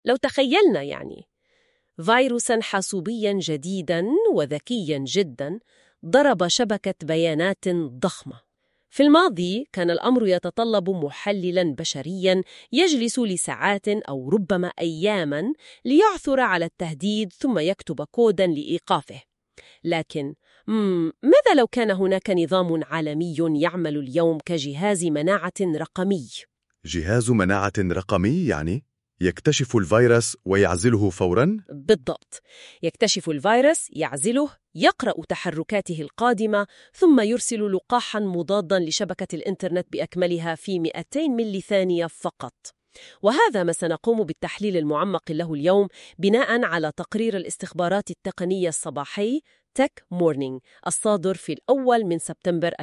لو تخيلنا يعني فيروساً حاسوبياً جديداً وذكياً جداً ضرب شبكة بيانات ضخمة. في الماضي كان الأمر يتطلب محللاً بشرياً يجلس لساعات أو ربما أياماً ليعثر على التهديد ثم يكتب كوداً لإيقافه. لكن ماذا لو كان هناك نظام عالمي يعمل اليوم كجهاز مناعة رقمي؟ جهاز مناعة رقمي يعني يكتشف الفيروس ويعزله فوراً؟ بالضبط، يكتشف الفيروس، يعزله، يقرأ تحركاته القادمة، ثم يرسل لقاحاً مضاداً لشبكة الإنترنت بأكملها في 200 ملي ثانية فقط. وهذا ما سنقوم بالتحليل المعمق له اليوم بناء على تقرير الاستخبارات التقنية الصباحي تك مورنينج الصادر في الأول من سبتمبر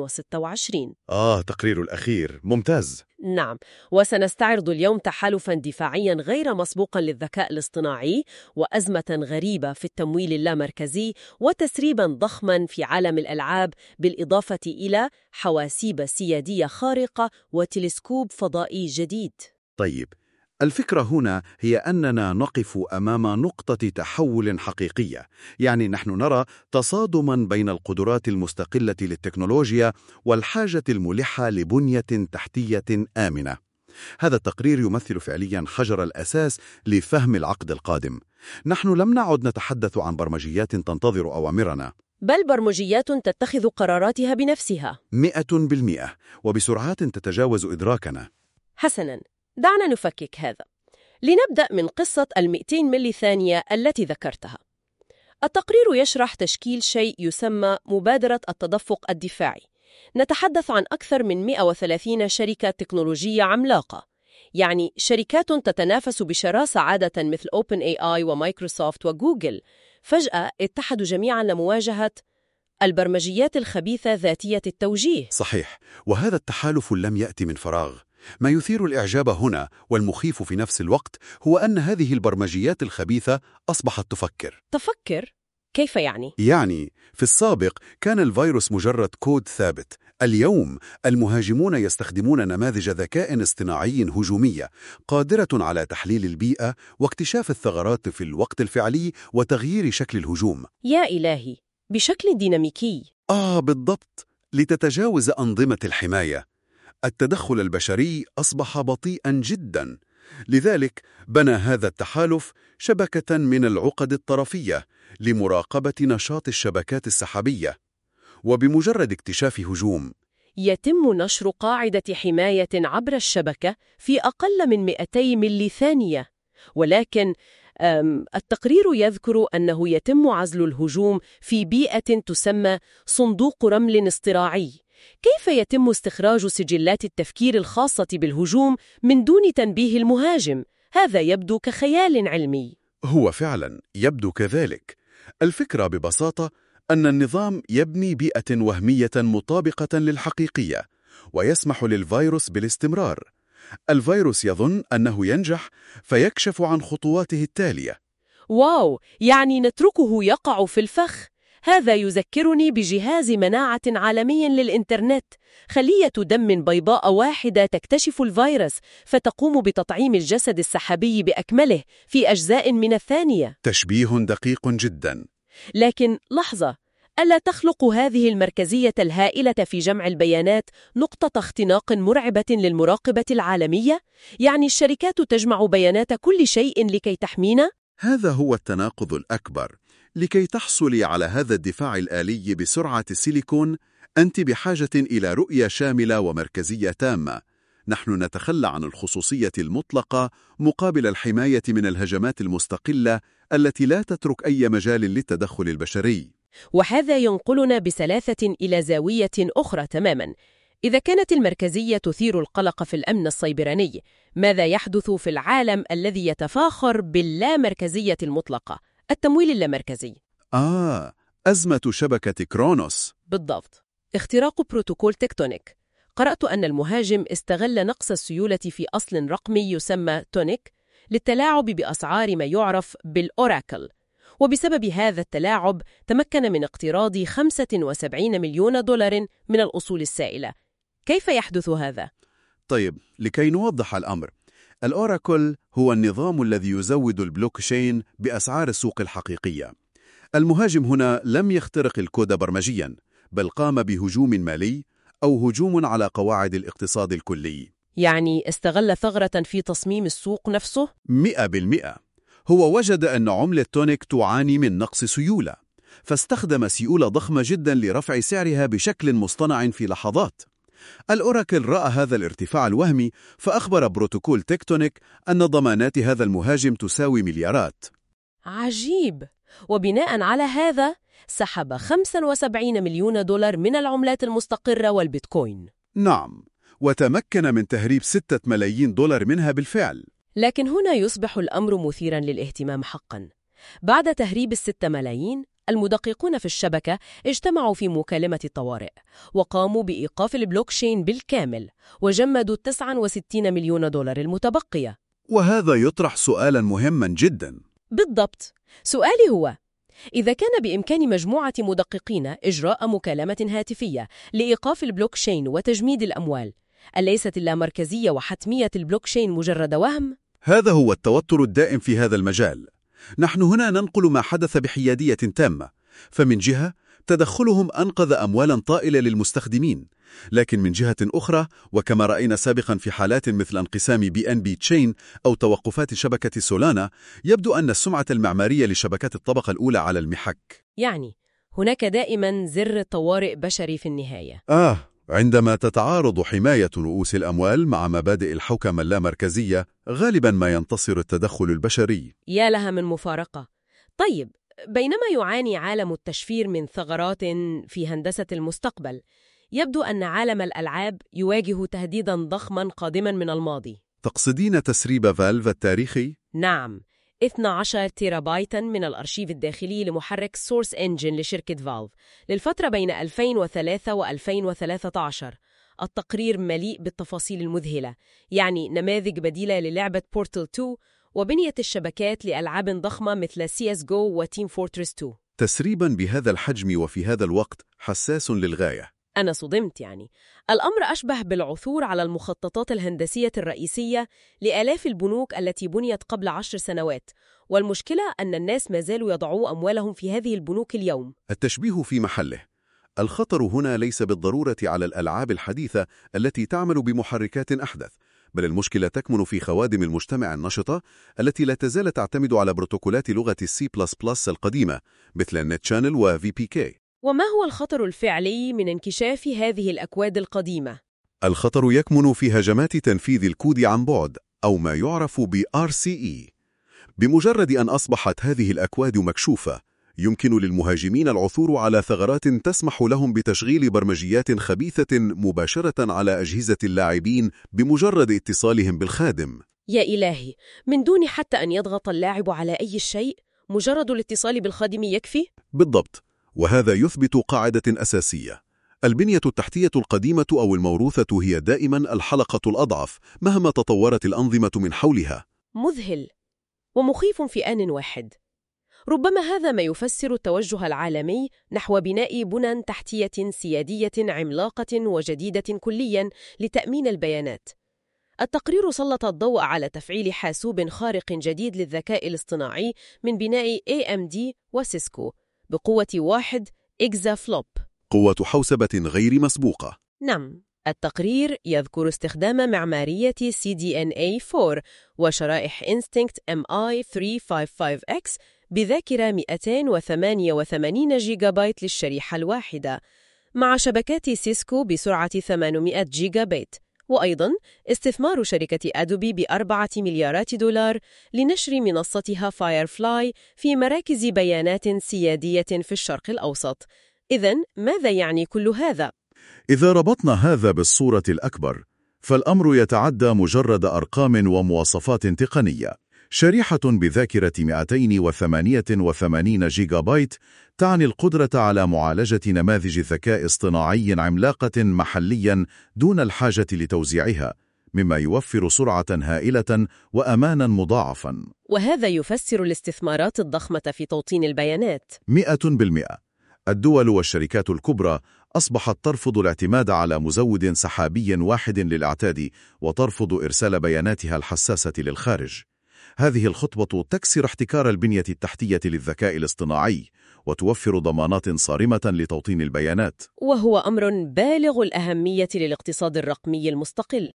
2026. تقرير الأخير ممتاز. نعم، وسنستعرض اليوم تحالفاً دفاعياً غير مسبوقاً للذكاء الاصطناعي، وأزمة غريبة في التمويل اللامركزي، وتسريباً ضخماً في عالم الألعاب، بالإضافة إلى حواسيب سيادية خارقة وتلسكوب فضائي جديد. طيب، الفكرة هنا هي أننا نقف أمام نقطة تحول حقيقية، يعني نحن نرى تصادماً بين القدرات المستقلة للتكنولوجيا والحاجة الملحة لبنية تحتية آمنة. هذا التقرير يمثل فعلياً حجر الأساس لفهم العقد القادم. نحن لم نعد نتحدث عن برمجيات تنتظر أوامرنا، بل برمجيات تتخذ قراراتها بنفسها 100%، وبسرعات تتجاوز إدراكنا. حسناً، دعنا نفكك هذا. لنبدأ من قصة 200 ملي ثانية التي ذكرتها. التقرير يشرح تشكيل شيء يسمى مبادرة التدفق الدفاعي. نتحدث عن أكثر من 130 شركة تكنولوجية عملاقة، يعني شركات تتنافس بشراسة عادة مثل OpenAI ومايكروسوفت وجوجل، فجأة اتحدوا جميعاً لمواجهة البرمجيات الخبيثة ذاتية التوجيه. صحيح، وهذا التحالف لم يأتي من فراغ. ما يثير الإعجاب هنا والمخيف في نفس الوقت هو أن هذه البرمجيات الخبيثة أصبحت تفكر؟ كيف يعني؟ يعني في السابق كان الفيروس مجرد كود ثابت. اليوم المهاجمون يستخدمون نماذج ذكاء اصطناعي هجومية قادرة على تحليل البيئة واكتشاف الثغرات في الوقت الفعلي وتغيير شكل الهجوم. يا إلهي، بشكل ديناميكي. بالضبط، لتتجاوز أنظمة الحماية. التدخل البشري أصبح بطيئاً جداً، لذلك بنى هذا التحالف شبكة من العقد الطرفية لمراقبة نشاط الشبكات السحابية. وبمجرد اكتشاف هجوم يتم نشر قاعدة حماية عبر الشبكة في أقل من 200 ملي ثانية. ولكن التقرير يذكر أنه يتم عزل الهجوم في بيئة تسمى صندوق رمل اصطراعي. كيف يتم استخراج سجلات التفكير الخاصة بالهجوم من دون تنبيه المهاجم؟ هذا يبدو كخيال علمي. هو فعلا يبدو كذلك. الفكرة ببساطة أن النظام يبني بيئة وهمية مطابقة للحقيقية ويسمح للفيروس بالاستمرار. الفيروس يظن أنه ينجح فيكشف عن خطواته التالية. واو، يعني نتركه يقع في الفخ. هذا يذكرني بجهاز مناعة عالمي للإنترنت، خلية دم بيضاء واحدة تكتشف الفيروس فتقوم بتطعيم الجسد السحابي بأكمله في أجزاء من الثانية. تشبيه دقيق جدا. لكن لحظة، ألا تخلق هذه المركزية الهائلة في جمع البيانات نقطة اختناق مرعبة للمراقبة العالمية؟ يعني الشركات تجمع بيانات كل شيء لكي تحمينا؟ هذا هو التناقض الأكبر. لكي تحصلي على هذا الدفاع الآلي بسرعة السيليكون، أنت بحاجة إلى رؤية شاملة ومركزية تامة. نحن نتخلى عن الخصوصية المطلقة مقابل الحماية من الهجمات المستقلة التي لا تترك أي مجال للتدخل البشري. وهذا ينقلنا بسلاسة إلى زاوية أخرى تماماً. إذا كانت المركزية تثير القلق في الأمن السيبراني، ماذا يحدث في العالم الذي يتفاخر باللامركزية المطلقة؟ التمويل اللامركزي. أزمة شبكة كرونوس. بالضبط، اختراق بروتوكول تكتونيك. قرأت أن المهاجم استغل نقص السيولة في أصل رقمي يسمى تونيك للتلاعب بأسعار ما يعرف بالأوراكل، وبسبب هذا التلاعب تمكن من اقتراض 75 مليون دولار من الأصول السائلة. كيف يحدث هذا؟ طيب، لكي نوضح الأمر، الأوراكل هو النظام الذي يزود البلوكشين بأسعار السوق الحقيقية. المهاجم هنا لم يخترق الكود برمجياً، بل قام بهجوم مالي أو هجوم على قواعد الاقتصاد الكلي. يعني استغل ثغرة في تصميم السوق نفسه؟ 100%. هو وجد أن عملة تونيك تعاني من نقص سيولة، فاستخدم سيولة ضخمة جدا لرفع سعرها بشكل مصطنع في لحظات. الأوراكل رأى هذا الارتفاع الوهمي، فأخبر بروتوكول تكتونيك أن ضمانات هذا المهاجم تساوي مليارات. عجيب. وبناء على هذا سحب 75 مليون دولار من العملات المستقرة والبيتكوين. نعم، وتمكن من تهريب 6 ملايين دولار منها بالفعل. لكن هنا يصبح الأمر مثيراً للاهتمام حقاً. بعد تهريب 6 ملايين، المدققون في الشبكة اجتمعوا في مكالمة طوارئ وقاموا بإيقاف البلوكشين بالكامل وجمدوا 69 مليون دولار المتبقية. وهذا يطرح سؤالاً مهماً جداً. بالضبط. سؤالي هو: إذا كان بإمكان مجموعة مدققين إجراء مكالمة هاتفية لإيقاف البلوكشين وتجميد الأموال، أليست اللامركزية وحتمية البلوكشين مجرد وهم؟ هذا هو التوتر الدائم في هذا المجال. نحن هنا ننقل ما حدث بحيادية تامة، فمن جهة تدخلهم أنقذ أموالا طائلة للمستخدمين، لكن من جهة أخرى وكما رأينا سابقا في حالات مثل انقسام BNB تشين أو توقفات شبكة سولانا، يبدو أن السمعة المعمارية لشبكات الطبقة الأولى على المحك. يعني هناك دائما زر طوارئ بشري في النهاية. عندما تتعارض حماية رؤوس الأموال مع مبادئ الحوكمة اللامركزية، غالبا ما ينتصر التدخل البشري. يا لها من مفارقة. طيب، بينما يعاني عالم التشفير من ثغرات في هندسة المستقبل، يبدو أن عالم الألعاب يواجه تهديداً ضخماً قادماً من الماضي. تقصدين تسريب فالف التاريخي؟ نعم، 12 تيرابايتاً من الأرشيف الداخلي لمحرك سورس إنجن لشركة فالف للفترة بين 2003 و2013. التقرير مليء بالتفاصيل المذهلة، يعني نماذج بديلة للعبة بورتال 2 وبنية الشبكات لألعاب ضخمة مثل CSGO وتيم فورترس 2. تسريباً بهذا الحجم وفي هذا الوقت حساس للغاية. أنا صدمت. يعني الأمر أشبه بالعثور على المخططات الهندسية الرئيسية لآلاف البنوك التي بنيت قبل 10 سنوات، والمشكلة أن الناس ما زالوا يضعوا أموالهم في هذه البنوك اليوم. التشبيه في محله. الخطر هنا ليس بالضرورة على الألعاب الحديثة التي تعمل بمحركات أحدث، بل المشكلة تكمن في خوادم المجتمع النشطة التي لا تزال تعتمد على بروتوكولات لغة C++ القديمة مثل النت شانل و VPK. وما هو الخطر الفعلي من انكشاف هذه الأكواد القديمة؟ الخطر يكمن في هجمات تنفيذ الكود عن بعد أو ما يعرف ب RCE. بمجرد أن أصبحت هذه الأكواد مكشوفة، يمكن للمهاجمين العثور على ثغرات تسمح لهم بتشغيل برمجيات خبيثة مباشرة على أجهزة اللاعبين بمجرد اتصالهم بالخادم. يا إلهي، من دون حتى أن يضغط اللاعب على أي شيء، مجرد الاتصال بالخادم يكفي؟ بالضبط، وهذا يثبت قاعدة أساسية: البنية التحتية القديمة أو الموروثة هي دائما الحلقة الأضعف مهما تطورت الأنظمة من حولها. مذهل ومخيف في آن واحد. ربما هذا ما يفسر التوجه العالمي نحو بناء بنى تحتية سيادية عملاقة وجديدة كلياً لتأمين البيانات. التقرير سلط الضوء على تفعيل حاسوب خارق جديد للذكاء الاصطناعي من بناء AMD وسيسكو بقوة 1 إكزا فلوب، قوة حوسبة غير مسبوقة. نعم، التقرير يذكر استخدام معمارية CDNA4 وشرائح Instinct MI355X بذاكرة 288 جيجا بايت للشريحة الواحدة، مع شبكات سيسكو بسرعة 800 جيجا بايت، وأيضاً استثمار شركة أدوبي ب4 مليارات دولار لنشر منصتها فايرفلاي في مراكز بيانات سيادية في الشرق الأوسط. إذن ماذا يعني كل هذا؟ إذا ربطنا هذا بالصورة الأكبر، فالأمر يتعدى مجرد أرقام ومواصفات تقنية. شريحة بذاكرة 288 جيجا بايت تعني القدرة على معالجة نماذج ذكاء اصطناعي عملاقة محليا دون الحاجة لتوزيعها، مما يوفر سرعة هائلة وأمانا مضاعفا. وهذا يفسر الاستثمارات الضخمة في توطين البيانات. 100%. الدول والشركات الكبرى أصبحت ترفض الاعتماد على مزود سحابي واحد للإعتاد وترفض إرسال بياناتها الحساسة للخارج. هذه الخطوة تكسر احتكار البنية التحتية للذكاء الاصطناعي وتوفر ضمانات صارمة لتوطين البيانات، وهو أمر بالغ الأهمية للاقتصاد الرقمي المستقل.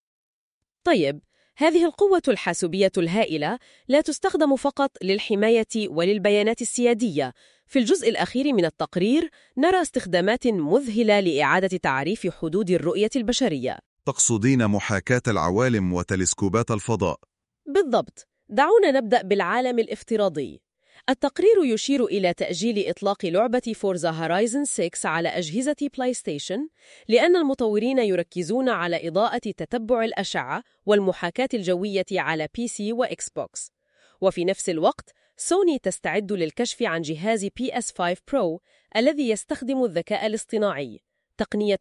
طيب، هذه القوة الحاسوبية الهائلة لا تستخدم فقط للحماية وللبيانات السيادية. في الجزء الأخير من التقرير نرى استخدامات مذهلة لإعادة تعريف حدود الرؤية البشرية. تقصدين محاكاة العوالم وتلسكوبات الفضاء؟ بالضبط. دعونا نبدأ بالعالم الافتراضي. التقرير يشير إلى تأجيل إطلاق لعبة فورزا هورايزن 6 على أجهزة بلاي ستيشن لأن المطورين يركزون على إضاءة تتبع الأشعة والمحاكاة الجوية على بي سي وإكس بوكس. وفي نفس الوقت سوني تستعد للكشف عن جهاز PS5 Pro الذي يستخدم الذكاء الاصطناعي تقنية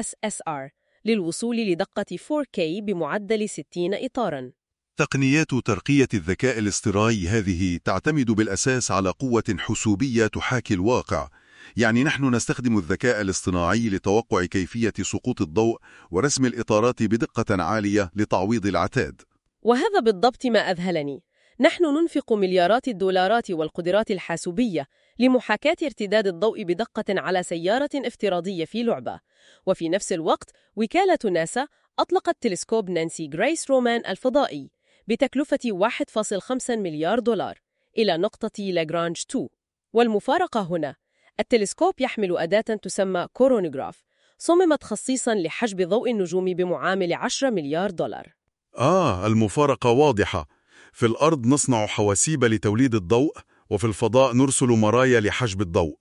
PSSR للوصول لدقة 4K بمعدل 60 إطاراً. تقنيات ترقية الذكاء الاصطناعي هذه تعتمد بالأساس على قوة حسوبية تحاكي الواقع. يعني نحن نستخدم الذكاء الاصطناعي لتوقع كيفية سقوط الضوء ورسم الإطارات بدقة عالية لتعويض العتاد. وهذا بالضبط ما أذهلني. نحن ننفق مليارات الدولارات والقدرات الحاسوبية لمحاكاة ارتداد الضوء بدقة على سيارة افتراضية في لعبة، وفي نفس الوقت وكالة ناسا أطلقت تلسكوب نانسي غريس رومان الفضائي بتكلفة 1.5 مليار دولار إلى نقطة لاغرانج 2. والمفارقة هنا، التلسكوب يحمل أداة تسمى كورونوغراف صممت خصيصاً لحجب ضوء النجوم بمعامل 10 مليار دولار. المفارقة واضحة. في الأرض نصنع حواسيب لتوليد الضوء، وفي الفضاء نرسل مرايا لحجب الضوء.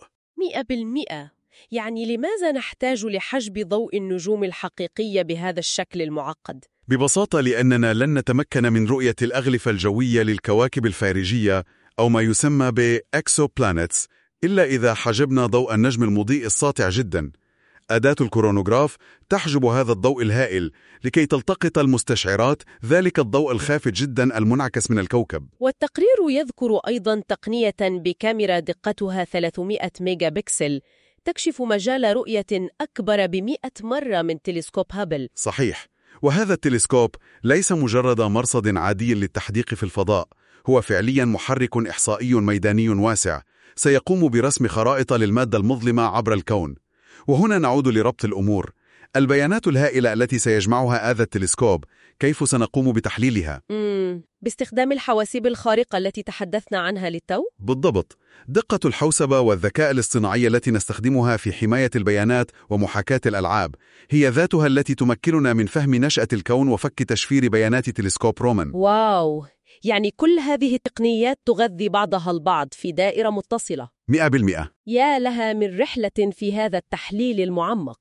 100%. يعني لماذا نحتاج لحجب ضوء النجوم الحقيقية بهذا الشكل المعقد؟ ببساطة لأننا لن نتمكن من رؤية الأغلفة الجوية للكواكب الخارجية أو ما يسمى بإكسوبلانيتس إلا إذا حجبنا ضوء النجم المضيء الساطع جدا. أداة الكورونوغراف تحجب هذا الضوء الهائل لكي تلتقط المستشعرات ذلك الضوء الخافت جدا المنعكس من الكوكب. والتقرير يذكر أيضا تقنية بكاميرا دقتها 300 ميجا بكسل تكشف مجال رؤية أكبر ب100 مرة من تلسكوب هابل. صحيح. وهذا التلسكوب ليس مجرد مرصد عادي للتحديق في الفضاء، هو فعليا محرك إحصائي ميداني واسع سيقوم برسم خرائط للمادة المظلمة عبر الكون. وهنا نعود لربط الأمور. البيانات الهائلة التي سيجمعها هذا التلسكوب، كيف سنقوم بتحليلها؟ باستخدام الحواسيب الخارقة التي تحدثنا عنها للتو؟ بالضبط. دقة الحوسبة والذكاء الاصطناعي التي نستخدمها في حماية البيانات ومحاكاة الألعاب هي ذاتها التي تمكننا من فهم نشأة الكون وفك تشفير بيانات تلسكوب رومان. واو! يعني كل هذه التقنيات تغذي بعضها البعض في دائرة متصلة. 100%. يا لها من رحلة في هذا التحليل المعمق.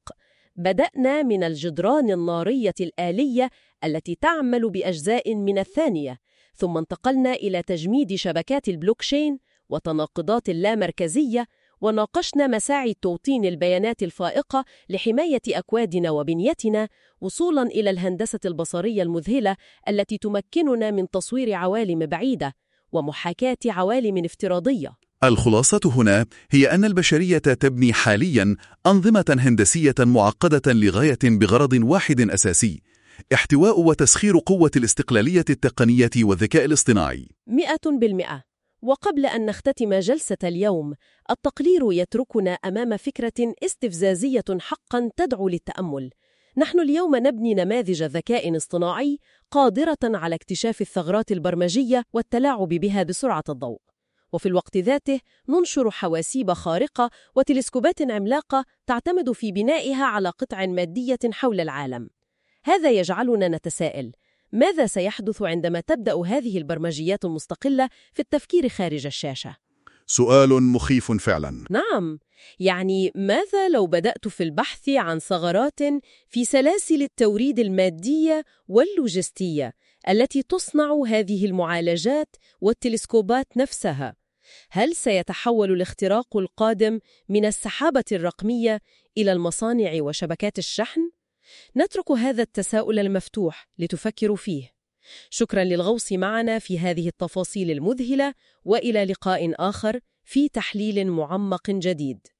بدأنا من الجدران النارية الآلية التي تعمل بأجزاء من الثانية، ثم انتقلنا إلى تجميد شبكات البلوكشين وتناقضات اللامركزية، وناقشنا مساعي توطين البيانات الفائقة لحماية أكوادنا وبنيتنا، وصولاً إلى الهندسة البصرية المذهلة التي تمكننا من تصوير عوالم بعيدة ومحاكاة عوالم افتراضية. الخلاصة هنا هي أن البشرية تبني حالياً أنظمة هندسية معقدة لغاية بغرض واحد أساسي: احتواء وتسخير قوة الاستقلالية التقنية والذكاء الاصطناعي. 100%. وقبل أن نختتم جلسة اليوم، التقرير يتركنا أمام فكرة استفزازية حقاً تدعو للتأمل. نحن اليوم نبني نماذج ذكاء اصطناعي قادرة على اكتشاف الثغرات البرمجية والتلاعب بها بسرعة الضوء، وفي الوقت ذاته ننشر حواسيب خارقة وتلسكوبات عملاقة تعتمد في بنائها على قطع مادية حول العالم. هذا يجعلنا نتساءل: ماذا سيحدث عندما تبدأ هذه البرمجيات المستقلة في التفكير خارج الشاشة؟ سؤال مخيف فعلا. نعم، يعني ماذا لو بدأت في البحث عن ثغرات في سلاسل التوريد المادية واللوجستية التي تصنع هذه المعالجات والتلسكوبات نفسها؟ هل سيتحول الاختراق القادم من السحابة الرقمية إلى المصانع وشبكات الشحن؟ نترك هذا التساؤل المفتوح لتفكروا فيه. شكراً للغوص معنا في هذه التفاصيل المذهلة، وإلى لقاء آخر في تحليل معمق جديد.